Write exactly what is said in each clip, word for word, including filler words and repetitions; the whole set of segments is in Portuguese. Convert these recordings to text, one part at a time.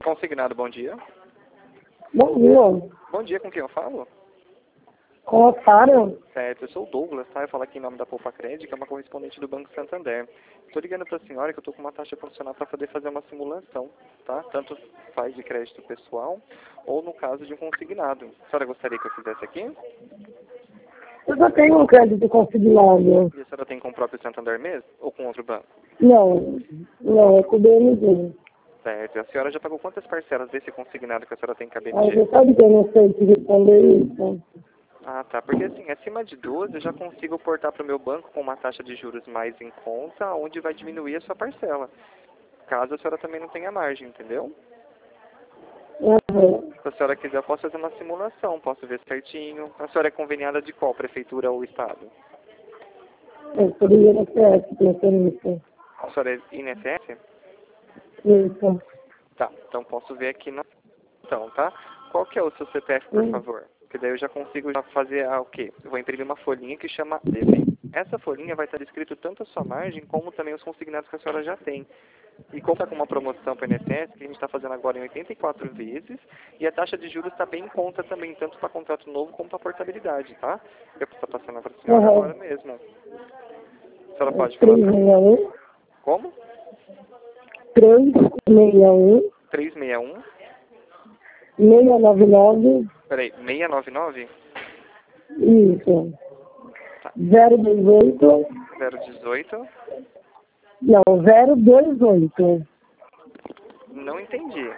Consignado, bom dia. Bom dia. Bom dia, com quem eu falo? Com a Sara? Certo, eu sou o Douglas, tá? Eu falo aqui em nome da Poupa Cred, que é uma correspondente do Banco Santander. Estou ligando para a senhora que eu estou com uma taxa profissional para poder fazer uma simulação, tá? Tanto faz de crédito pessoal ou no caso de um consignado. A senhora gostaria que eu fizesse aqui? Eu já tenho um crédito consignado. E a senhora tem com o próprio Santander mesmo ou com outro banco? Não, não, é com o B M G. Certo, e a senhora já pagou quantas parcelas desse consignado que a senhora tem com a B M Mas G? você sabe que eu não sei te responder isso? Ah, tá. Porque assim, acima de doze eu já consigo portar para o meu banco com uma taxa de juros mais em conta, onde vai diminuir a sua parcela. Caso a senhora também não tenha margem, entendeu? Uhum. Se a senhora quiser, eu posso fazer uma simulação, posso ver certinho. A senhora é conveniada de qual? Prefeitura ou Estado? Eu sou do I N S S, pensando nisso. A senhora é I N S S? Isso. Tá, então posso ver aqui na... Então, tá? Qual que é o seu C P F, por Hum. favor? Porque daí eu já consigo já fazer ah, o quê? Eu vou imprimir uma folhinha que chama D V. Essa folhinha vai estar escrito tanto a sua margem, como também os consignados que a senhora já tem. E como está com uma promoção para o I N S S, que a gente está fazendo agora em oitenta e quatro vezes, e a taxa de juros está bem em conta também, tanto para contrato novo como para portabilidade, tá? Eu estou passando para a senhora Uhum. agora mesmo. A senhora pode falar três para seis mim? um, Como? três seis um, trezentos e sessenta e um. seis nove nove, Peraí, seiscentos e noventa e nove? isso. Tá. zero dezoito, zero dezoito. não, zero dois oito. Não entendi.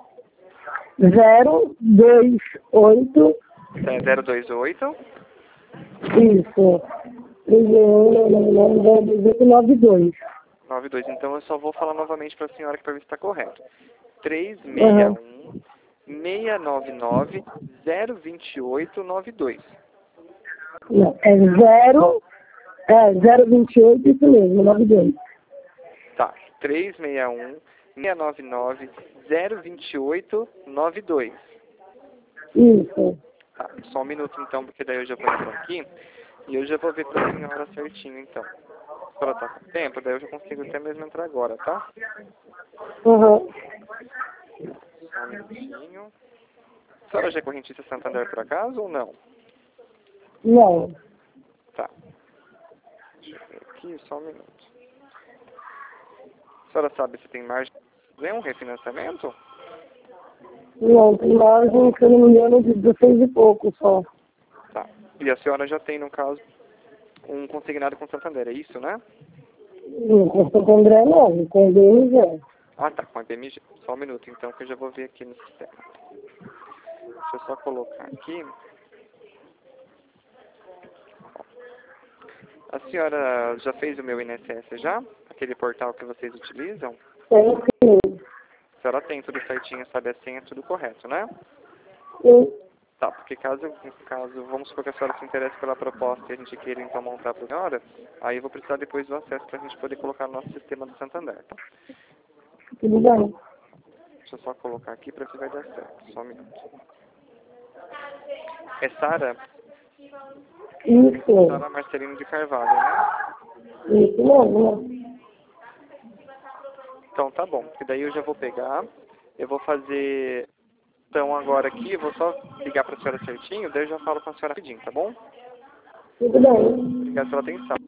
zero dois oito, É zero dois oito. isso. três um, nove nove, zero dezoito, nove dois. nove dois. Então eu só vou falar novamente para a senhora que para ver se está correto. trezentos e sessenta e um, seiscentos e noventa e nove, zero vinte e oito, noventa e dois. Não, é zero, é zero vinte e oito, isso mesmo, nove dois. Tá. trezentos e sessenta e um, seiscentos e noventa e nove, zero vinte e oito, noventa e dois. Isso. Tá. Só um minuto então, porque daí eu já vou entrar aqui e eu já vou ver para a senhora certinho então. Se ela tá com tempo, daí eu já consigo até mesmo entrar agora, tá? Uhum. Só um minutinho. A senhora já é correntista Santander por acaso ou não? Não. Tá. Deixa eu ver aqui, só um minuto. A senhora sabe se tem margem de um refinanciamento? Não, tem margem, se eu não me engano, de dezesseis e pouco só. Tá. E a senhora já tem, no caso, um consignado com Santander, é isso, né? Não, com o Santo André não, com o B M G. Ah, tá, com a B M G. Só um minuto, então, que eu já vou ver aqui no sistema. Deixa eu só colocar aqui. A senhora já fez o meu I N S S já? Aquele portal que vocês utilizam? Tem sim. A senhora tem tudo certinho, sabe a senha, tudo correto, né? Sim. Tá, porque caso, caso, vamos supor que a senhora se interesse pela proposta e a gente queira então montar para a senhora, aí eu vou precisar depois do acesso para a gente poder colocar no nosso sistema do Santander, tá? Tudo bem. Deixa eu só colocar aqui para ver se vai dar certo, só um minuto. É Sara? Isso. Sara Marcelino de Carvalho, né? Isso mesmo. Então tá bom, porque daí eu já vou pegar, eu vou fazer, então agora aqui, eu vou só ligar para a senhora certinho, daí eu já falo com a senhora rapidinho, tá bom? Tudo bem. Obrigado pela atenção.